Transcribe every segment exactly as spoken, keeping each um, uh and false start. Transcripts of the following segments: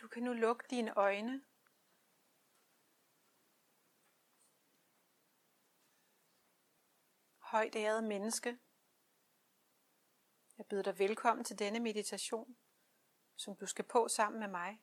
kan nu lukke dine øjne. Højt ærede menneske, jeg byder dig velkommen til denne meditation, som du skal på sammen med mig.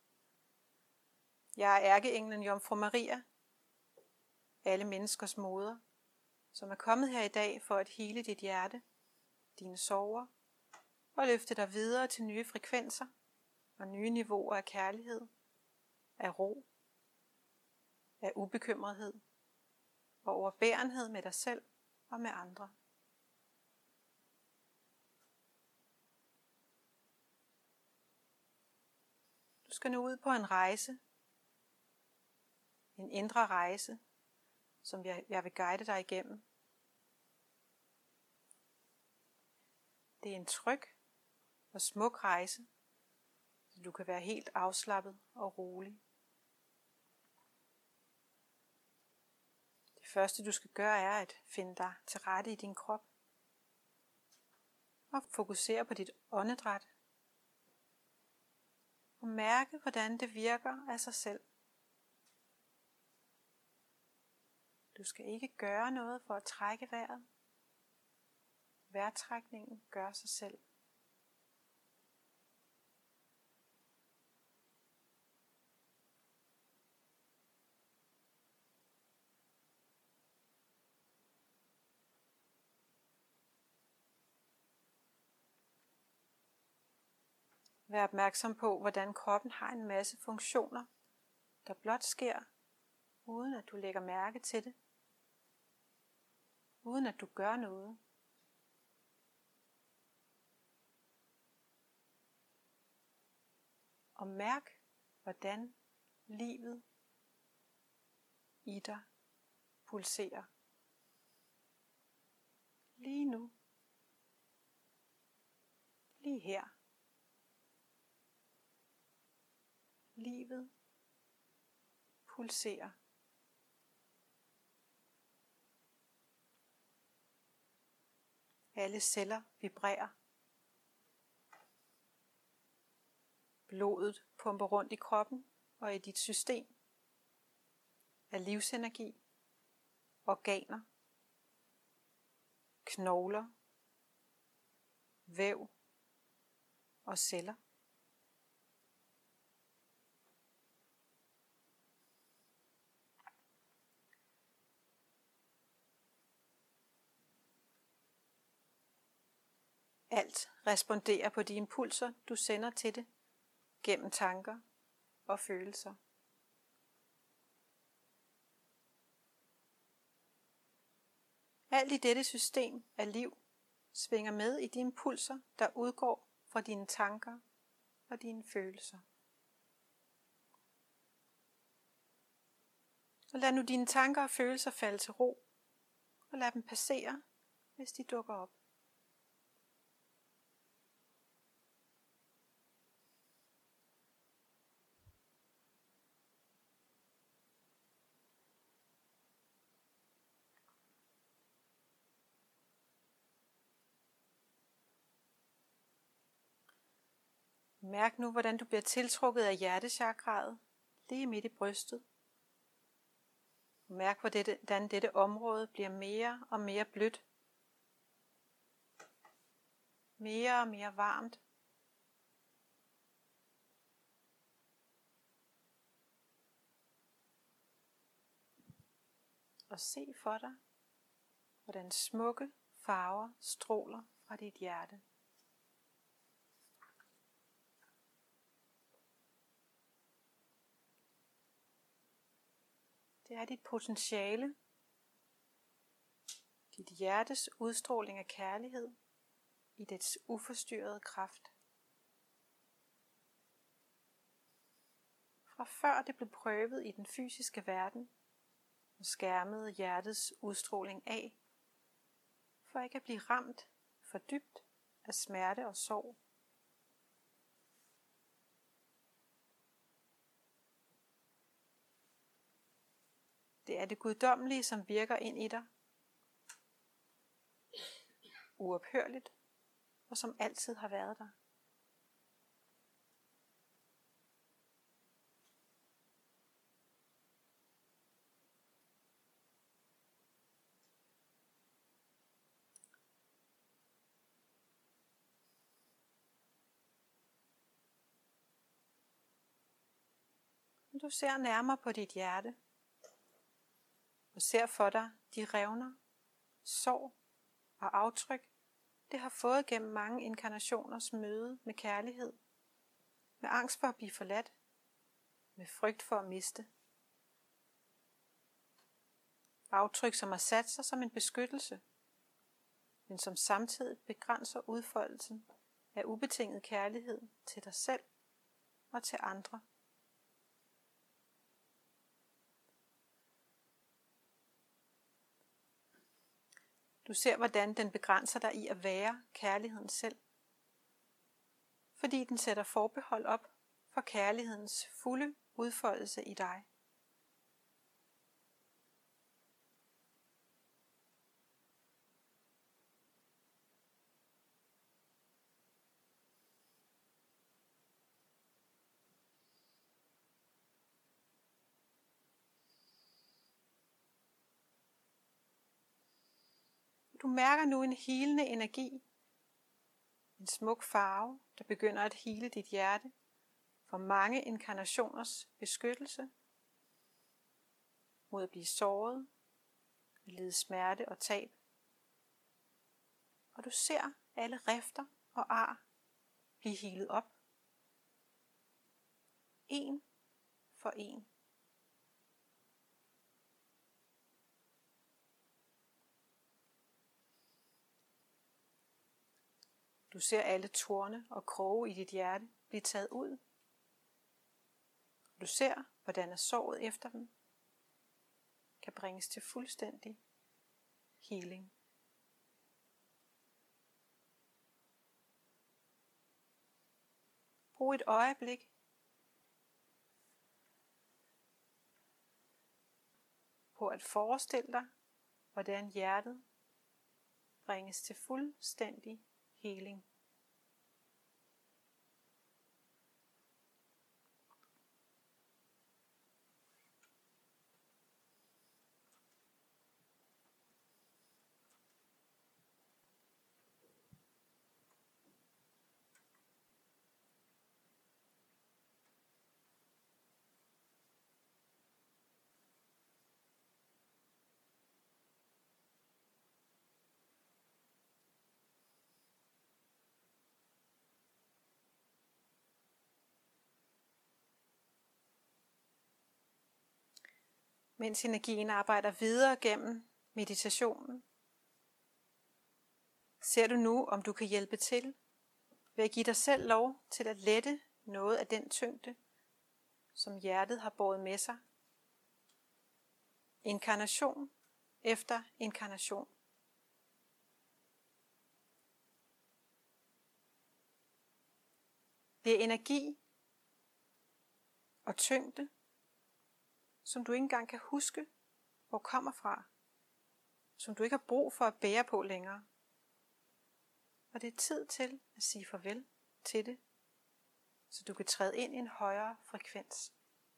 Jeg er ærkeenglen Jomfru Maria, alle menneskers moder, som er kommet her i dag for at hele dit hjerte, dine sorger, og løfte dig videre til nye frekvenser og nye niveauer af kærlighed, af ro, af ubekymrethed og overbærenhed med dig selv og med andre. Du skal nu ud på en rejse, en indre rejse, som jeg, jeg vil guide dig igennem. Det er en tryg og smuk rejse, så du kan være helt afslappet og rolig. Det første du skal gøre er at finde dig til rette i din krop og fokusere på dit åndedræt og mærke, hvordan det virker af sig selv. Du skal ikke gøre noget for at trække vejret. Vejrtrækningen gør sig selv. Vær opmærksom på, hvordan kroppen har en masse funktioner, der blot sker, uden at du lægger mærke til det. Uden at du gør noget. Og mærk, hvordan livet i dig pulserer. Lige nu. Lige her. Livet pulserer. Alle celler vibrerer. Blodet pumper rundt i kroppen og i dit system af livsenergi, organer, knogler, væv og celler. Alt responderer på de impulser, du sender til det, gennem tanker og følelser. Alt i dette system af liv svinger med i de impulser, der udgår fra dine tanker og dine følelser. Og lad nu dine tanker og følelser falde til ro, og lad dem passere, hvis de dukker op. Mærk nu, hvordan du bliver tiltrukket af hjertechakraet, lige midt i brystet. Mærk, hvordan dette område bliver mere og mere blødt. Mere og mere varmt. Og se for dig, hvordan smukke farver stråler fra dit hjerte. Det er dit potentiale, dit hjertes udstråling af kærlighed i dets uforstyrrede kraft. Fra før det blev prøvet i den fysiske verden, og skærmede hjertets udstråling af, for ikke at blive ramt for dybt af smerte og sorg. Det er det guddommelige, som virker ind i dig, uophørligt, og som altid har været der. Du ser nærmere på dit hjerte og ser for dig de revner, sorg og aftryk, det har fået gennem mange inkarnationers møde med kærlighed, med angst for at blive forladt, med frygt for at miste. Aftryk, som har sat sig som en beskyttelse, men som samtidig begrænser udfoldelsen af ubetinget kærlighed til dig selv og til andre. Du ser, hvordan den begrænser dig i at være kærligheden selv, fordi den sætter forbehold op for kærlighedens fulde udfoldelse i dig. Du mærker nu en helende energi, en smuk farve, der begynder at hele dit hjerte for mange inkarnationers beskyttelse mod at blive såret, at lide smerte og tab. Og du ser alle rifter og ar blive helet op, en for en. Du ser alle torne og kroge i dit hjerte blive taget ud. Du ser, hvordan såret efter dem kan bringes til fuldstændig healing. Brug et øjeblik på at forestille dig, hvordan hjertet bringes til fuldstændig healing. Mens energien arbejder videre gennem meditationen, ser du nu, om du kan hjælpe til ved at give dig selv lov til at lette noget af den tyngde, som hjertet har båret med sig. Inkarnation efter inkarnation. Det er energi og tyngde, som du ikke engang kan huske, hvor kommer fra, som du ikke har brug for at bære på længere. Og det er tid til at sige farvel til det, så du kan træde ind i en højere frekvens.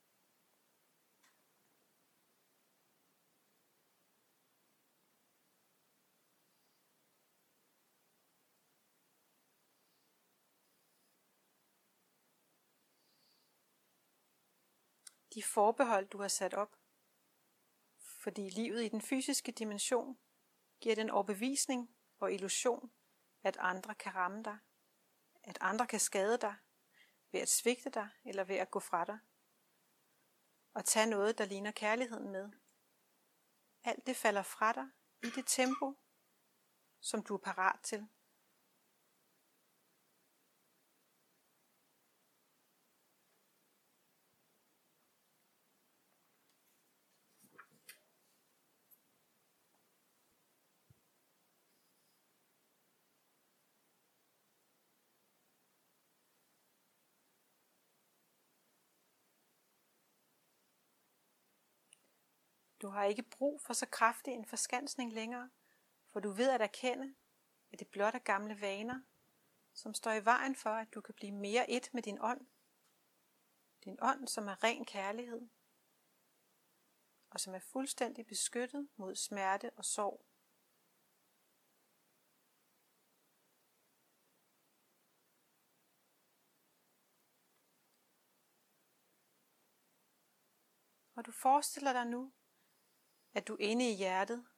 De forbehold, du har sat op, fordi livet i den fysiske dimension giver den overbevisning og illusion, at andre kan ramme dig, at andre kan skade dig, ved at svigte dig eller ved at gå fra dig, og tage noget, der ligner kærligheden med. Alt det falder fra dig i det tempo, som du er parat til. Du har ikke brug for så kraftig en forskansning længere, for du ved at erkende, at det blot er gamle vaner, som står i vejen for, at du kan blive mere et med din ånd. Din ånd, som er ren kærlighed, og som er fuldstændig beskyttet mod smerte og sorg. Og du forestiller dig nu, at du inde i hjertet,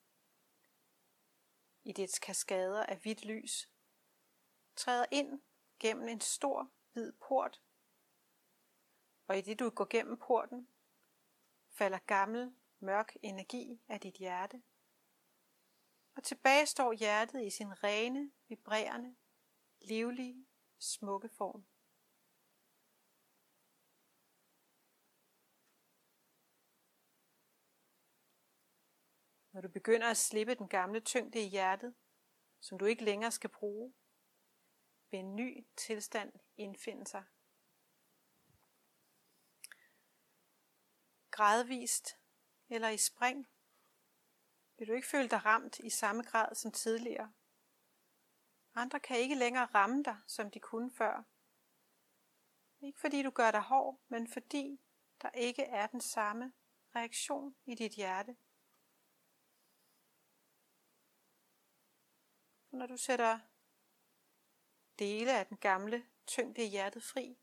i dets kaskader af hvidt lys, træder ind gennem en stor, hvid port. Og i det du går gennem porten, falder gammel, mørk energi af dit hjerte. Og tilbage står hjertet i sin rene, vibrerende, livlige, smukke form. Når du begynder at slippe den gamle tyngde i hjertet, som du ikke længere skal bruge, vil en ny tilstand indfinde sig. Gradvist eller i spring vil du ikke føle dig ramt i samme grad som tidligere. Andre kan ikke længere ramme dig, som de kunne før. Ikke fordi du gør dig hård, men fordi der ikke er den samme reaktion i dit hjerte. For når du sætter dele af den gamle tyngde i hjertet fri,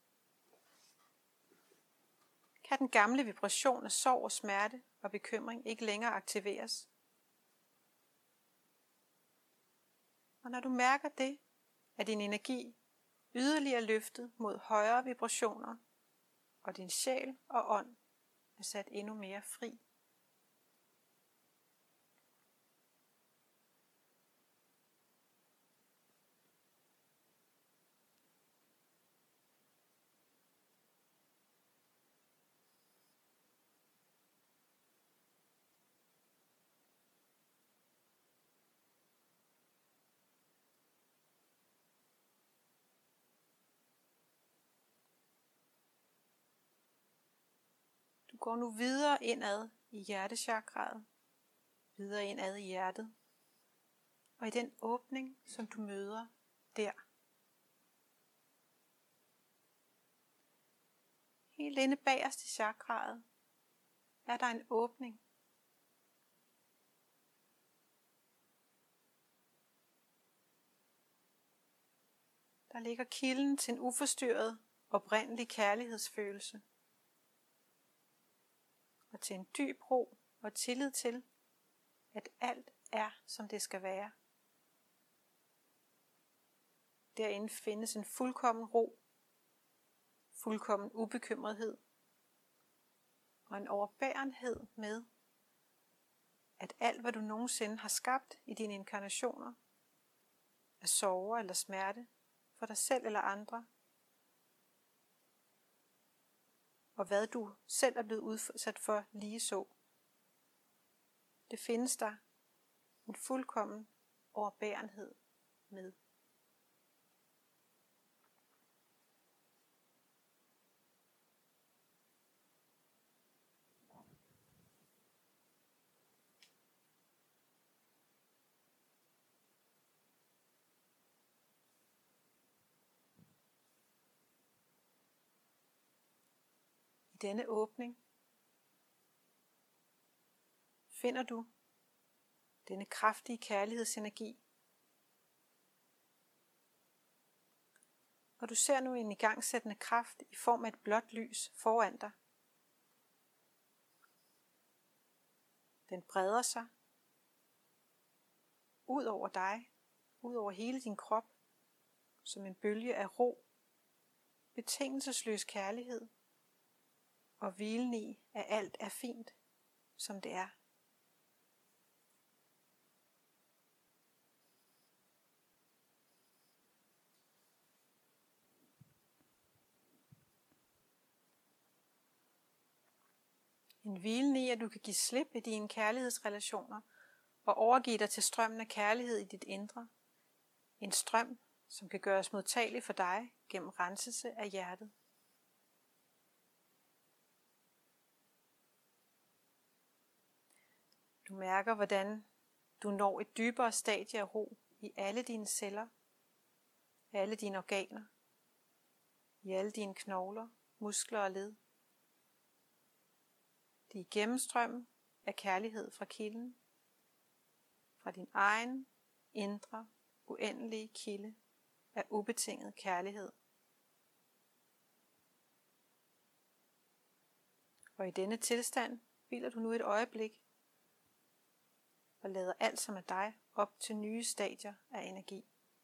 kan den gamle vibration af sorg og smerte og bekymring ikke længere aktiveres. Og når du mærker det, er din energi yderligere løftet mod højere vibrationer, og din sjæl og ånd er sat endnu mere fri. Du går nu videre indad i hjertechakraet, videre indad i hjertet, og i den åbning, som du møder der. Helt inde bagerst i chakraet er der en åbning. Der ligger kilden til en uforstyrret, oprindelig kærlighedsfølelse. Og til en dyb ro og tillid til, at alt er, som det skal være. Derinde findes en fuldkommen ro, fuldkommen ubekymrethed og en overbærenhed med, at alt, hvad du nogensinde har skabt i dine inkarnationer, af sorger eller smerte for dig selv eller andre, og hvad du selv er blevet udsat for lige så. Det findes der en fuldkommen overbærenhed med. Denne åbning finder du denne kraftige kærlighedsenergi, og du ser nu en igangsættende kraft i form af et blåt lys foran dig. Den breder sig ud over dig, ud over hele din krop, som en bølge af ro, betingelsesløs kærlighed, og hvilen i, at alt er fint, som det er. En hvilen i, at du kan give slip i dine kærlighedsrelationer og overgive dig til strømmen af kærlighed i dit indre. En strøm, som kan gøres modtagelig for dig gennem renselse af hjertet. Du mærker, hvordan du når et dybere stadie af ro i alle dine celler, alle dine organer, i alle dine knogler, muskler og led. Det er gennemstrømmen af kærlighed fra kilden, fra din egen indre, uendelige kilde af ubetinget kærlighed. Og i denne tilstand hviler du nu et øjeblik og lader alt som er dig op til nye stadier af energi.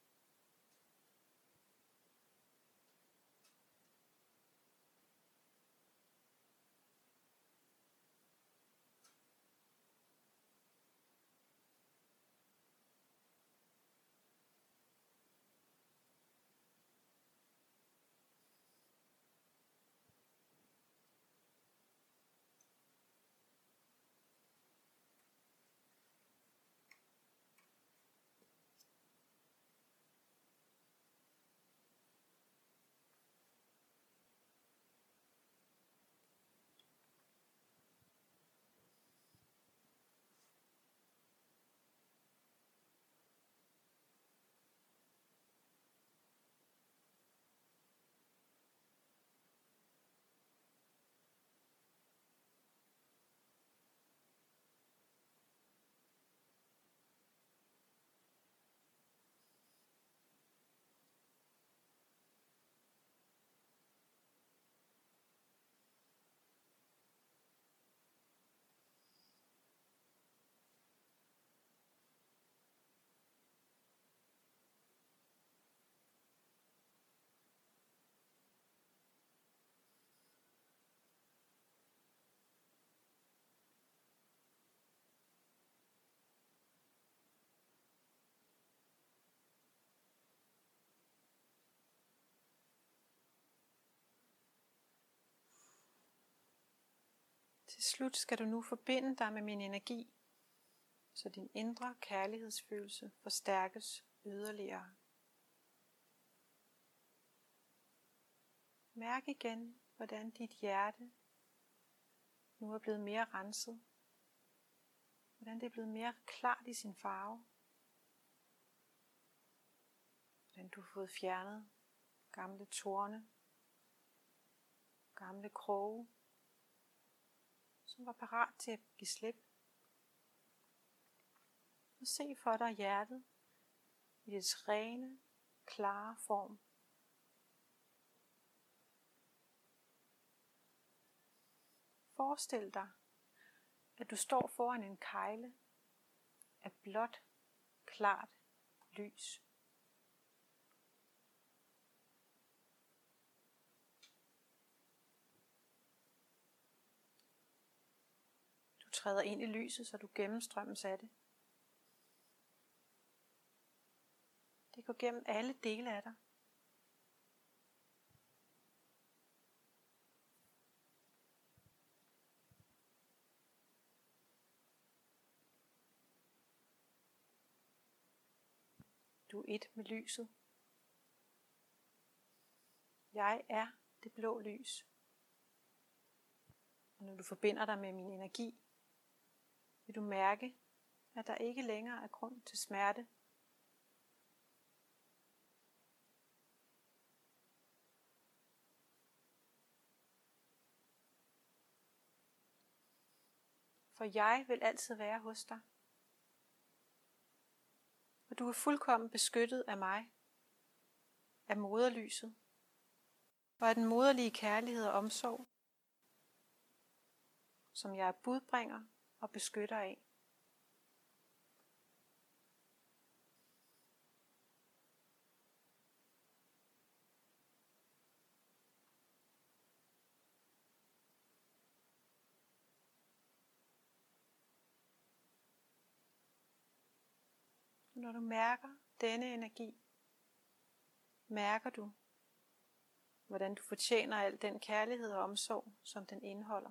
Til slut skal du nu forbinde dig med min energi, så din indre kærlighedsfølelse forstærkes yderligere. Mærk igen, hvordan dit hjerte nu er blevet mere renset. Hvordan det er blevet mere klart i sin farve. Hvordan du har fået fjernet gamle torne, gamle kroge, som var parat til at give slip. Og se for dig hjertet i dets rene, klare form. Forestil dig, at du står foran en kegle af blåt, klart lys. Du træder ind i lyset, så du gennemstrømmes af det. Det går gennem alle dele af dig. Du er et med lyset. Jeg er det blå lys. Og når du forbinder dig med min energi, vil du mærke, at der ikke længere er grund til smerte. For jeg vil altid være hos dig. Og du er fuldkommen beskyttet af mig, af moderlyset, og af den moderlige kærlighed og omsorg, som jeg er budbringer og beskytter af. Når du mærker denne energi, mærker du, hvordan du fortjener al den kærlighed og omsorg, som den indeholder.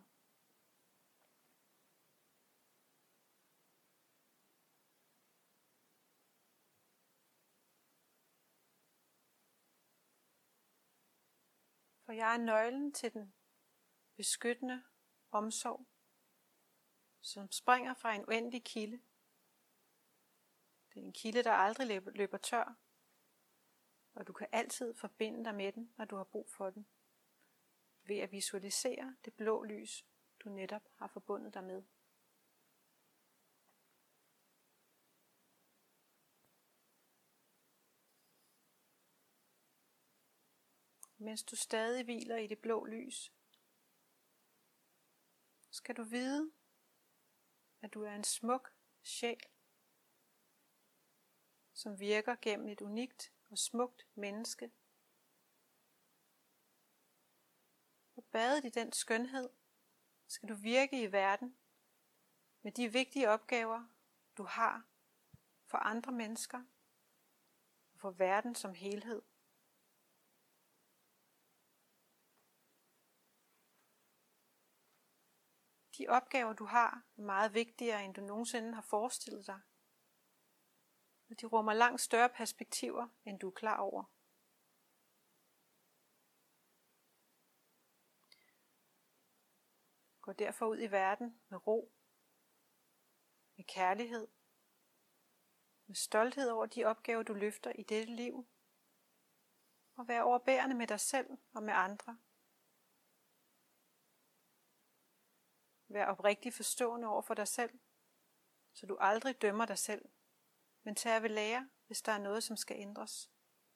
For jeg er nøglen til den beskyttende omsorg, som springer fra en uendelig kilde. Det er en kilde, der aldrig løber, løber tør, og du kan altid forbinde dig med den, når du har brug for den, ved at visualisere det blå lys, du netop har forbundet dig med. Mens du stadig hviler i det blå lys, skal du vide, at du er en smuk sjæl, som virker gennem et unikt og smukt menneske. Og badet i den skønhed, skal du virke i verden med de vigtige opgaver, du har for andre mennesker og for verden som helhed. De opgaver, du har, er meget vigtigere, end du nogensinde har forestillet dig. Og de rummer langt større perspektiver, end du er klar over. Gå derfor ud i verden med ro, med kærlighed, med stolthed over de opgaver, du løfter i dette liv, og vær overbærende med dig selv og med andre. Vær oprigtig forstående over for dig selv, så du aldrig dømmer dig selv, men tager ved lære, hvis der er noget, som skal ændres.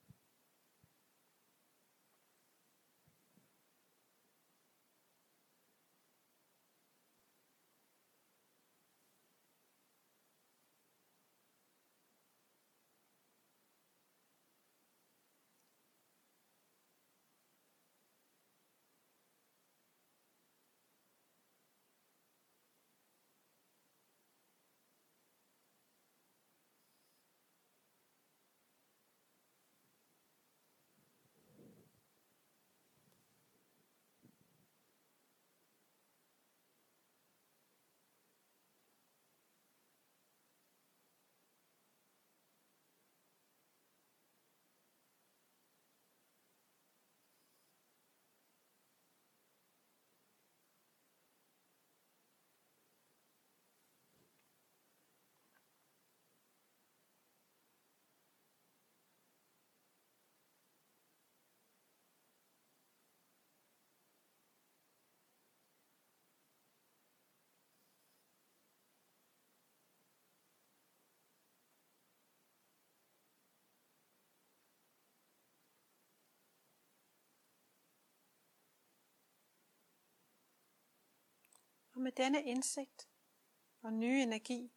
Og med denne indsigt og nye energi,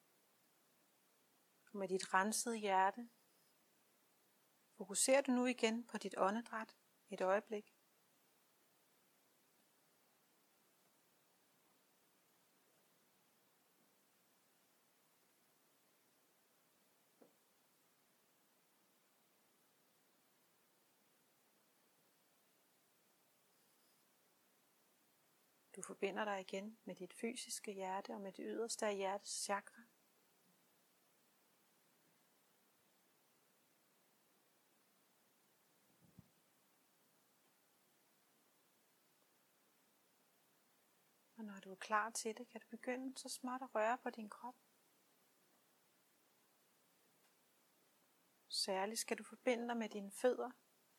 og med dit rensede hjerte, fokuserer du nu igen på dit åndedræt et øjeblik. Du forbinder dig igen med dit fysiske hjerte og med det yderste af hjertets chakra. Og når du er klar til det, kan du begynde så småt at røre på din krop. Særligt skal du forbinde dig med dine fødder.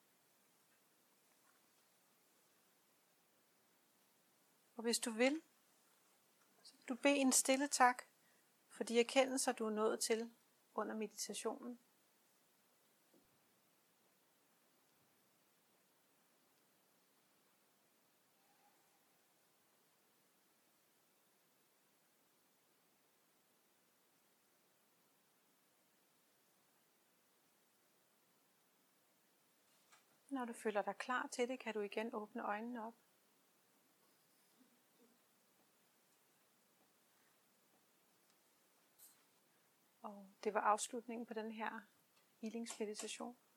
Og hvis du vil, så kan du bede en stille tak for de erkendelser, du er nået til under meditationen. Når du føler dig klar til det, kan du igen åbne øjnene op. Og det var afslutningen på den her healingsmeditation.